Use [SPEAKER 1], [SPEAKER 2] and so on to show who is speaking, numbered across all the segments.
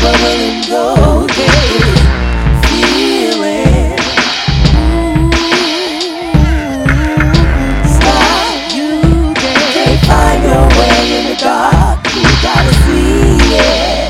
[SPEAKER 1] bubble and go get it. Feel it. Stop. You can't find your way in the dark. You gotta see it.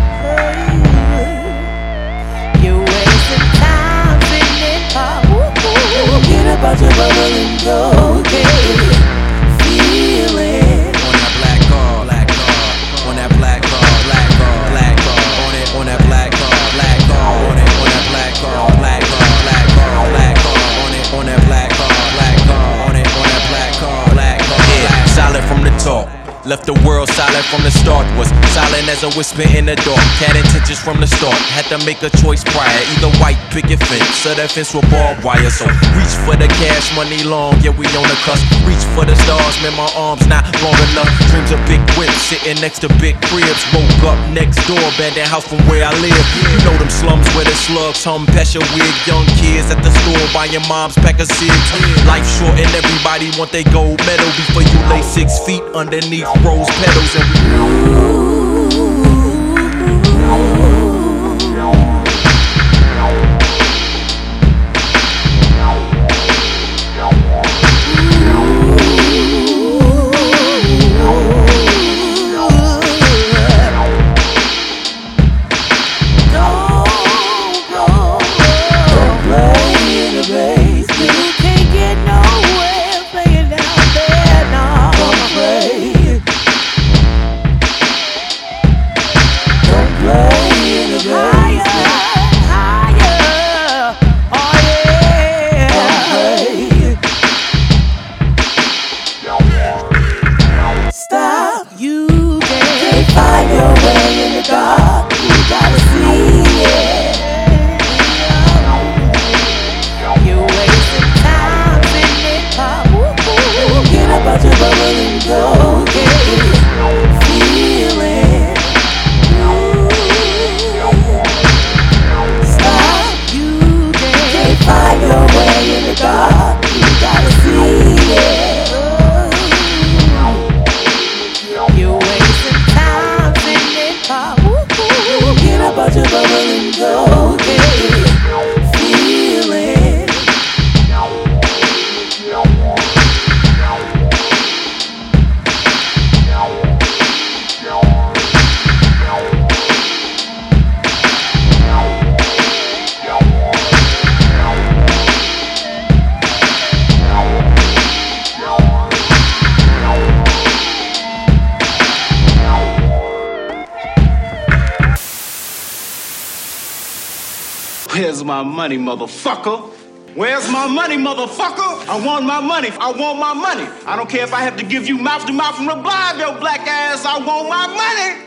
[SPEAKER 1] You're wasting time sitting in pop. Forget about your bubble and go get it. Feel it.
[SPEAKER 2] On that black car, black car. On that black car, black car, black car. On that black car, black car. On that black car, black car, black car, black car. On that black car, black car. On that black car, black car. Yeah, solid from the top. Left the world silent from the start. Was silent as a whisper in the dark. Had intentions from the start. Had to make a choice prior. Either white picket fence or that fence with barbed wire. So reach for the cash, money long. Yeah, we on the cusp. Reach for the stars, man, my arms not long enough. Dreams of big whips, sitting next to big cribs. Woke up next door, abandoned house from where I live. You know them slums where the slugs hum, Pesha wig. Young kids at the store buying mom's pack of cigs. Life short and everybody want they gold medal before you lay 6 feet underneath rose petals and
[SPEAKER 3] Where's my money, motherfucker? Where's my money, motherfucker? I want my money. I want my money. I don't care if I have to give you mouth to mouth and revive your black ass. I want my money.